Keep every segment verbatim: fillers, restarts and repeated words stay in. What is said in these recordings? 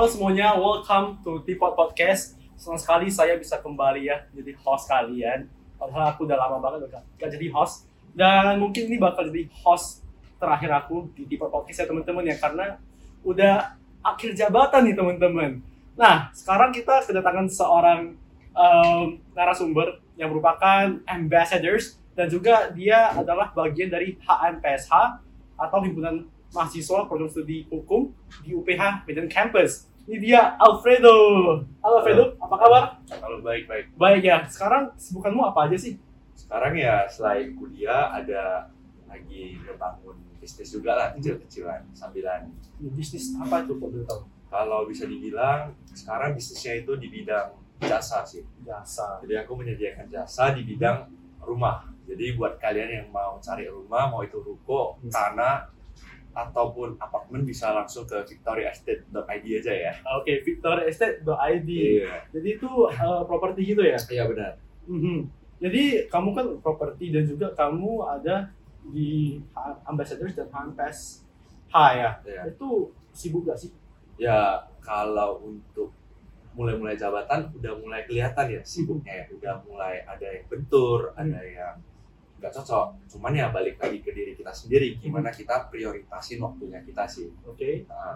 Halo semuanya, welcome to Teapot Podcast. Senang sekali saya bisa kembali ya jadi host kalian. Padahal aku udah lama banget gak, gak jadi host. Dan mungkin ini bakal jadi host terakhir aku di Teapot Podcast ya teman-teman ya. Karena udah akhir jabatan nih teman-teman. Nah, sekarang kita kedatangan seorang um, narasumber yang merupakan ambassadors. Dan juga dia adalah bagian dari H M P S H atau Himpunan Mahasiswa Program Studi Hukum di U P H Medan Campus. Ini dia Alfredo. Halo Alfredo, apa kabar? Halo, baik-baik. Baik ya. Sekarang kesibukanmu apa aja sih? Sekarang ya selain kuliah ada lagi ngebangun bisnis juga lah, kecil-kecilan sambilan. Bisnis apa itu kok boleh tahu? Kalau bisa dibilang sekarang bisnisnya itu di bidang jasa sih. Jasa. Jadi aku menyediakan jasa di bidang rumah. Jadi buat kalian yang mau cari rumah, mau itu ruko, Hmm. tanah, ataupun apartemen bisa langsung ke victoria estate dot i d aja ya. Oke, victoria estate dot i d. Iya. Jadi itu uh, properti gitu ya? Iya benar. Mhm. Jadi kamu kan properti dan juga kamu ada di Ambassadors dan H M P S H ya? Iya. Itu sibuk gak sih? Ya kalau untuk mulai-mulai jabatan udah mulai kelihatan ya sibuknya ya. Udah mulai ada yang bentur, ada yang nggak cocok. Cuman ya balik lagi ke diri kita sendiri, gimana kita prioritasin waktunya kita sih. Oke. Nah,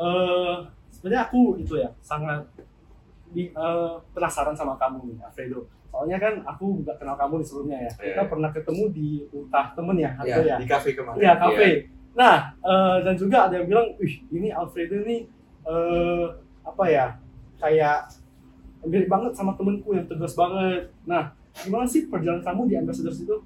Uh, sebenarnya aku itu ya sangat di, uh, penasaran sama kamu nih, Alfredo. Soalnya kan aku nggak kenal kamu di sebelumnya ya. Iya. Kita pernah ketemu di utah temen ya, atau ya? ya, di kafe kemarin. Iya, kafe. Nah, uh, dan juga ada yang bilang, wih, ini Alfredo nih uh, apa ya? Kayak mirip banget sama temenku yang tegas banget. Nah, gimana sih perjalanan kamu di Ambassadors itu?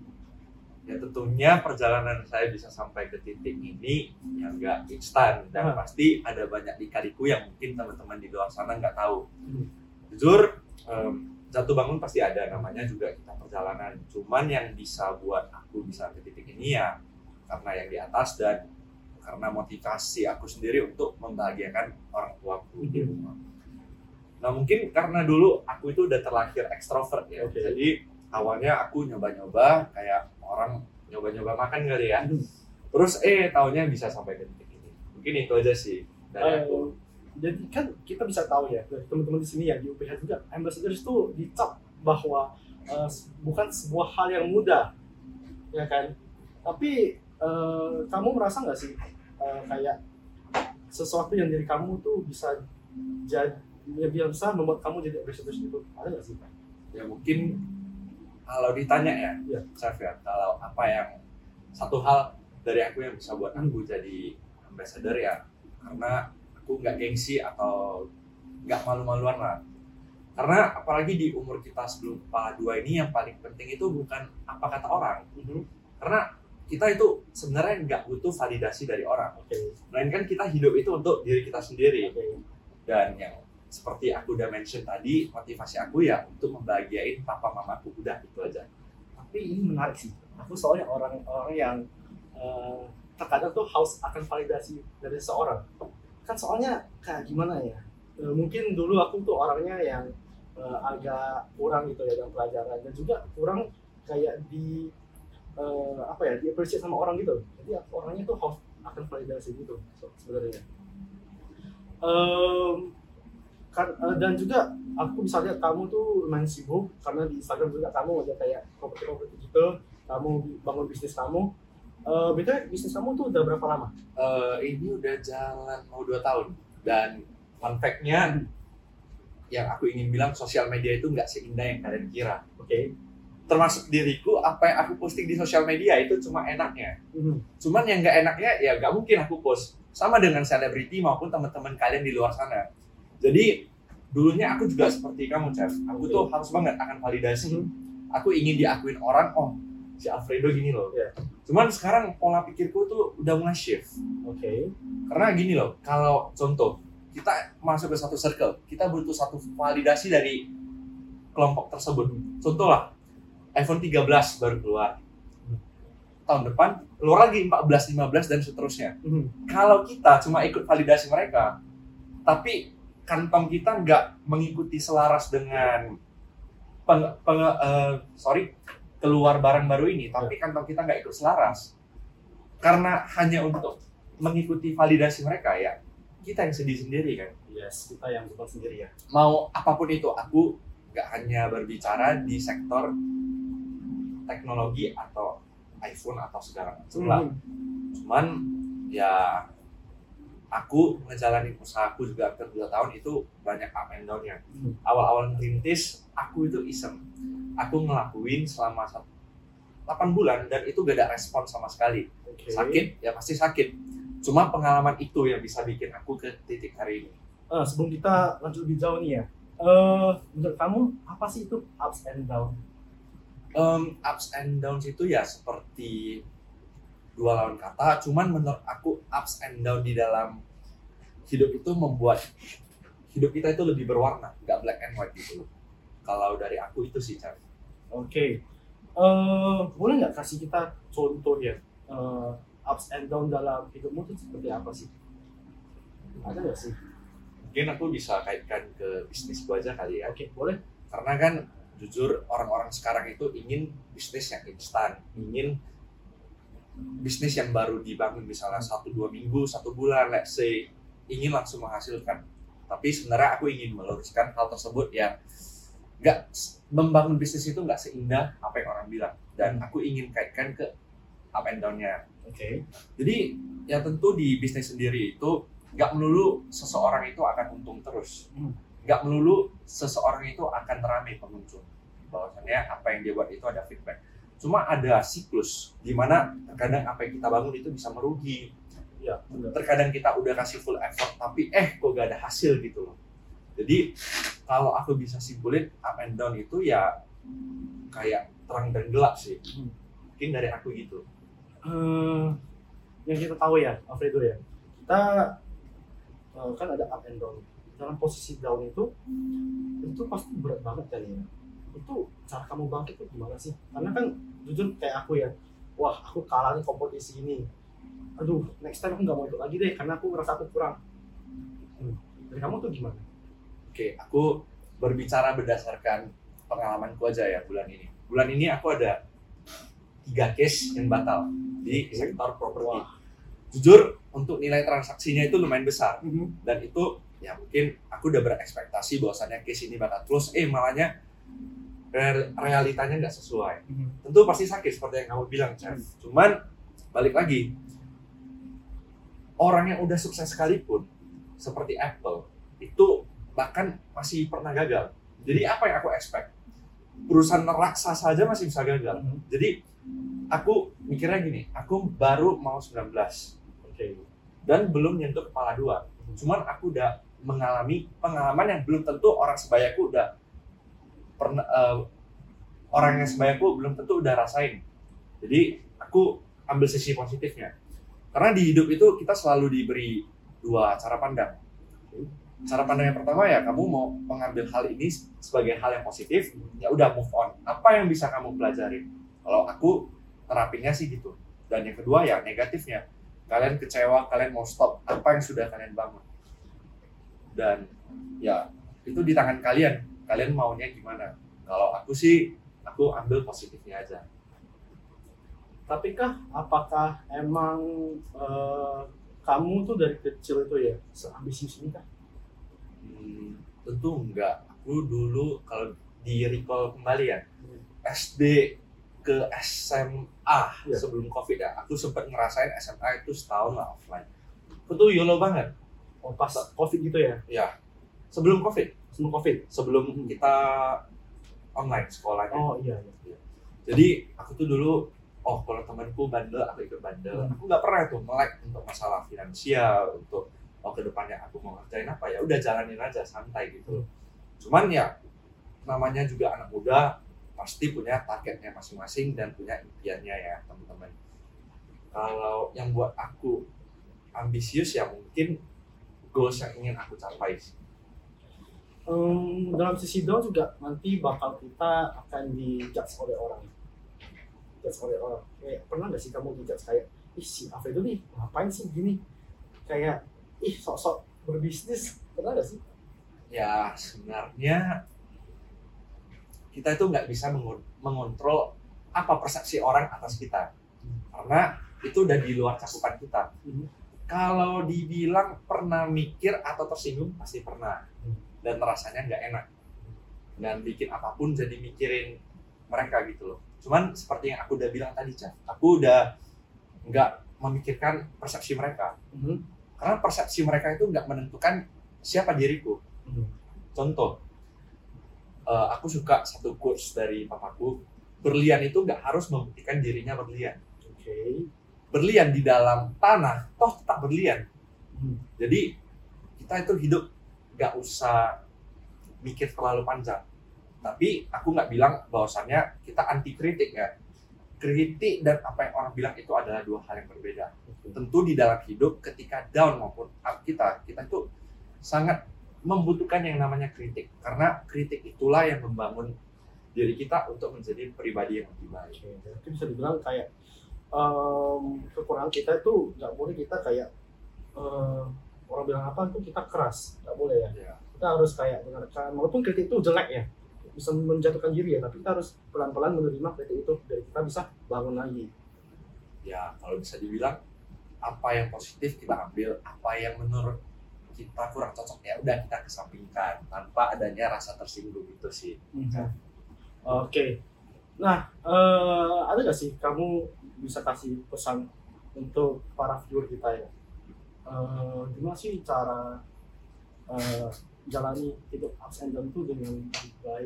Ya tentunya perjalanan saya bisa sampai ke titik ini yang nggak instan dan Ah. pasti ada banyak lika-liku yang mungkin teman-teman di luar sana nggak tahu. Hmm. Jujur, em, jatuh bangun pasti ada, namanya juga kita perjalanan. Cuman yang bisa buat aku bisa ke titik ini ya karena yang di atas dan karena motivasi aku sendiri untuk membahagiakan orang tuaku di rumah. Nah mungkin karena dulu aku itu udah terlahir ekstrovert ya, Oke. jadi awalnya aku nyoba-nyoba kayak orang nyoba-nyoba makan kali ya. Terus eh taunya bisa sampai ke titik ini. Mungkin itu aja sih dari aku. Uh, jadi kan kita bisa tahu ya dari teman-teman di sini ya di U P H juga Ambassadors itu dicap bahwa uh, bukan sebuah hal yang mudah, ya kan? Tapi uh, kamu merasa nggak sih uh, kayak sesuatu yang dari kamu tuh bisa jadi ya bisa membuat kamu jadi ambassadors itu ada nggak sih? Ya mungkin kalau ditanya ya, Ya. Chef ya, kalau apa yang satu hal dari aku yang bisa buat aku jadi ambassador ya, karena aku nggak gengsi atau nggak malu-maluan lah. Karena apalagi di umur kita sebelum kepala dua ini yang paling penting itu bukan apa kata orang, Mhm. karena kita itu sebenarnya nggak butuh validasi dari orang, Oke. melainkan kita hidup itu untuk diri kita sendiri. Oke. Dan yang seperti aku udah mention tadi, motivasi aku ya untuk membahagiain papa mamaku, udah itu aja. Tapi ini menarik sih. Aku soalnya orang-orang yang uh, terkadang tuh haus akan validasi dari seseorang. Kan soalnya kayak gimana ya? Uh, mungkin dulu aku tuh orangnya yang uh, agak kurang gitu ya dalam pelajaran dan juga kurang kayak di uh, apa ya? Di appreciate sama orang gitu. Jadi aku orangnya tuh haus akan validasi gitu so, sebenarnya. Um, kan, uh, dan juga aku bisa lihat kamu tuh main sibuk karena di Instagram juga kamu ada kayak properti-properti gitu, kamu bangun bisnis kamu. Uh, Betulnya bisnis kamu tuh udah berapa lama? Eh, ini udah jalan mau dua tahun dan fun fact-nya yang aku ingin bilang sosial media itu nggak seindah yang kalian kira. Oke. Okay. Termasuk diriku, apa yang aku posting di sosial media itu cuma enaknya. Mm-hmm. Cuman yang nggak enaknya ya nggak mungkin aku post. Sama dengan selebriti maupun teman-teman kalian di luar sana. Jadi dulunya aku juga seperti kamu, Chef. Aku tuh harus banget akan validasi. Mm-hmm. Aku ingin diakuin orang, oh si Alfredo gini loh. Yeah. Cuman sekarang pola pikirku tuh udah mulai shift. Oke. Okay. Karena gini loh, kalau contoh kita masuk ke satu circle, kita butuh satu validasi dari kelompok tersebut. Contoh lah, iPhone tiga belas baru keluar. Tahun depan keluar lagi empat belas, lima belas dan seterusnya. Mm-hmm. Kalau kita cuma ikut validasi mereka, tapi kantong kita nggak mengikuti selaras dengan peng, peng, uh, sorry keluar barang baru ini, tapi kantong kita nggak ikut selaras karena hanya untuk mengikuti validasi mereka ya, kita yang sedih sendiri kan. Yes, kita yang bukan sendiri ya. Mau apapun itu, aku nggak hanya berbicara di sektor teknologi atau iPhone atau segala macam lah. Hmm. Cuman ya aku ngejalanin usahaku juga hampir dua tahun itu banyak up and down-nya. Hmm. Awal-awal ngerintis, aku itu iseng. Aku ngelakuin selama satu, delapan bulan dan itu gak ada respon sama sekali. Okay. Sakit, ya pasti sakit. Cuma pengalaman itu yang bisa bikin aku ke titik hari ini. Uh, sebelum kita lanjut lebih jauh nih ya, uh, menurut kamu apa sih itu ups and down? Um, ups and downs itu ya seperti dua lawan kata, cuman menurut aku ups and down di dalam hidup itu membuat hidup kita itu lebih berwarna, nggak black and white gitu. Kalau dari aku itu sih, Chan. Oke, okay. uh, boleh nggak kasih kita contoh ya, uh, ups and down dalam hidupmu itu seperti apa sih? Ada nggak sih? Mungkin aku bisa kaitkan ke bisnisku aja kali ya. Oke, okay, boleh. Karena kan jujur orang-orang sekarang itu ingin bisnis yang instan, ingin bisnis yang baru dibangun misalnya satu dua minggu, satu bulan, let's say, ingin langsung menghasilkan. Tapi sebenarnya aku ingin meluruskan hal tersebut yang nggak, membangun bisnis itu nggak seindah apa yang orang bilang. Dan aku ingin kaitkan ke up and down-nya. Oke. Okay. Jadi ya tentu di bisnis sendiri itu nggak melulu seseorang itu akan untung terus. Nggak melulu seseorang itu akan ramai pengunjung. Bahwasannya apa yang dia buat itu ada feedback. Cuma ada siklus di mana terkadang apa yang kita bangun itu bisa merugi. Ya, benar. Terkadang kita udah kasih full effort tapi eh kok gak ada hasil gitu loh. Jadi kalau aku bisa simpulin up and down itu ya kayak terang dan gelap sih. Hmm. Mungkin dari aku gitu. Uh, yang kita tahu ya, Alfredo ya, kita uh, kan ada up and down. Dalam posisi down itu, itu pasti berat banget kan ya. Itu cara kamu bangkit itu gimana sih? Karena kan jujur kayak aku ya, wah aku kalah nih kompetisi ini, aduh next time aku nggak mau ikut lagi deh karena aku merasa aku kurang. hmm. Dari kamu tuh gimana? Oke, aku berbicara berdasarkan pengalamanku aja ya bulan ini. Bulan ini aku ada tiga case yang batal di sektor properti. Jujur untuk nilai transaksinya itu lumayan besar. Mm-hmm. Dan itu ya mungkin aku udah berekspektasi bahwasannya case ini bakal terus, eh malahnya realitanya nggak sesuai. Mm-hmm. Tentu pasti sakit seperti yang kamu bilang, Chef. Mm-hmm. Cuman balik lagi, orang yang udah sukses sekalipun seperti Apple itu bahkan masih pernah gagal. Jadi apa yang aku expect? Perusahaan raksasa saja masih bisa gagal. Mm-hmm. Jadi aku mikirnya gini, aku baru mau sembilan belas. Oke. Okay. Dan belum nyentuh kepala dua. Mm-hmm. Cuman aku udah mengalami pengalaman yang belum tentu orang sebayaku udah pernah, uh, orang yang sebayaku belum tentu udah rasain. Jadi aku ambil sisi positifnya. Karena di hidup itu kita selalu diberi dua cara pandang. Cara pandang yang pertama ya kamu mau mengambil hal ini sebagai hal yang positif, ya udah move on. Apa yang bisa kamu pelajari? Kalau aku terapinnya sih gitu. Dan yang kedua ya negatifnya. Kalian kecewa, kalian mau stop apa yang sudah kalian bangun. Dan ya itu di tangan kalian. Kalian maunya gimana? Kalau aku sih aku ambil positifnya aja. Tapi kah, apakah emang uh, kamu tuh dari kecil itu ya seambisius ini kah? Hmm, tentu enggak. Aku dulu kalau di recall kembali ya, hmm. S D ke S M A ya. Sebelum COVID ya, aku sempat ngerasain S M A itu setahun lah offline. Aku tuh YOLO banget. Oh, pas COVID gitu ya? Ya, sebelum COVID. Sebelum COVID? Sebelum hmm. kita online sekolahnya. Oh iya, iya. Jadi aku tuh dulu, oh kalau temanku bandel, aku ikut bandel. Hmm. Aku nggak pernah tuh melek untuk masalah finansial, untuk oh kedepannya aku mau ngerjain apa ya, udah jalanin aja santai gitu. Hmm. Cuman ya namanya juga anak muda pasti punya targetnya masing-masing dan punya impiannya ya teman-teman. Kalau yang buat aku ambisius ya mungkin goals yang ingin aku capai sih. Um, dalam sisi down juga nanti bakal kita akan dijudge oleh orang. Judge oleh orang. Kayak pernah nggak sih kamu dijudge kayak, ih si Alfredo nih ngapain sih gini? Kayak ih sok-sok berbisnis, pernah nggak sih? Ya sebenarnya kita itu nggak bisa mengontrol apa persepsi orang atas kita, hmm. karena itu udah di luar cakupan kita. Hmm. Kalau dibilang pernah mikir atau tersinggung, pasti pernah. Dan rasanya nggak enak. Dan bikin apapun jadi mikirin mereka gitu loh. Cuman seperti yang aku udah bilang tadi, Cah, aku udah nggak memikirkan persepsi mereka. Mhm. Karena persepsi mereka itu nggak menentukan siapa diriku. Mhm. Contoh, uh, aku suka satu quotes dari papaku, berlian itu nggak harus membuktikan dirinya berlian. Oke. Okay. Berlian di dalam tanah, toh tetap berlian. Mhm. Jadi kita itu hidup nggak usah mikir terlalu panjang. Tapi aku nggak bilang bahwasannya kita anti kritik ya. Kritik dan apa yang orang bilang itu adalah dua hal yang berbeda. Okay. Tentu di dalam hidup ketika down maupun up kita, kita itu sangat membutuhkan yang namanya kritik. Karena kritik itulah yang membangun diri kita untuk menjadi pribadi yang lebih baik. Okay. Jadi bisa dibilang kayak um, kekurangan kita itu nggak boleh kita kayak um, orang bilang apa itu kita keras, nggak boleh ya. Ya. Kita harus kayak dengarkan, walaupun kritik itu jelek ya, bisa menjatuhkan diri ya, tapi kita harus pelan-pelan menerima kritik itu dari kita bisa bangun lagi. Ya, kalau bisa dibilang apa yang positif kita ambil, apa yang menurut kita kurang cocok ya udah kita kesampingkan tanpa adanya rasa tersinggung itu sih. Mm-hmm. Oke. Okay. Nah, uh, ada nggak sih kamu bisa kasih pesan untuk para viewer kita ya? Uh, gimana sih cara uh, jalani hidup ups and down itu dengan lebih baik?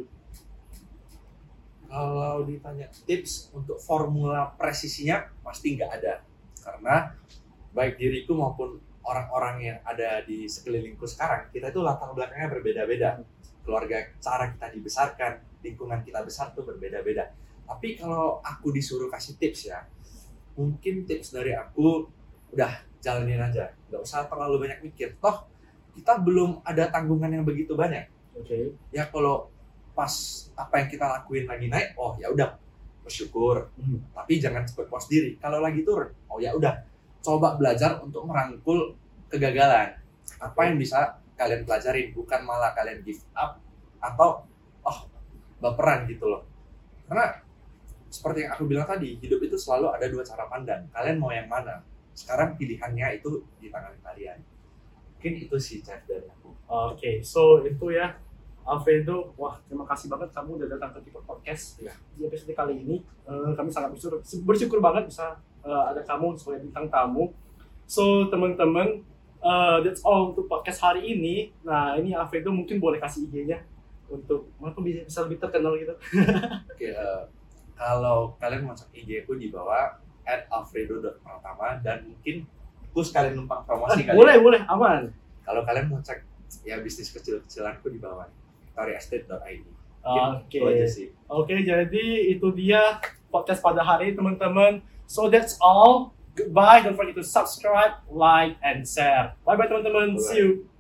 Kalau ditanya tips untuk formula presisinya pasti nggak ada, karena baik diriku maupun orang-orang yang ada di sekelilingku sekarang, kita itu latar belakangnya berbeda-beda. Keluarga, cara kita dibesarkan, lingkungan kita besar tuh berbeda-beda. Tapi kalau aku disuruh kasih tips ya, mungkin tips dari aku udah jalanin aja, nggak usah terlalu banyak mikir. Toh kita belum ada tanggungan yang begitu banyak. Oke. Okay. Ya kalau pas apa yang kita lakuin lagi naik, oh ya udah bersyukur. Hmm. Tapi jangan cepat puas diri. Kalau lagi turun, oh ya udah coba belajar untuk merangkul kegagalan. Apa yang bisa kalian pelajarin, bukan malah kalian give up atau oh baperan gitu loh. Karena seperti yang aku bilang tadi, hidup itu selalu ada dua cara pandang. Kalian mau yang mana? Sekarang pilihannya itu di tangan kalian. Mungkin itu sih Chef dari aku. Oke, okay, so itu ya Alfredo, wah terima kasih banget kamu udah datang ke Tipot Podcast ya. Di episode kali ini uh, kami sangat bersyukur, bersyukur banget bisa uh, ada kamu sebagai bintang tamu. So teman-teman, uh, that's all untuk podcast hari ini. Nah ini Alfredo mungkin boleh kasih I G-nya untuk mungkin bisa, bisa lebih terkenal gitu. Oke, okay, uh, kalau kalian mau cek I G aku di bawah at alfredo dot pratama dan mungkin aku sekalian numpang promosi ah, kali. Boleh, ya. boleh, aman. Kalau kalian mau cek ya bisnis kecil-kecilanku di bawah victoria estate dot i d. Oke. Okay. Oke, okay, jadi itu dia podcast pada hari ini teman-teman. So that's all. Goodbye. Don't forget to subscribe, like, and share. Bye bye teman-teman. See you.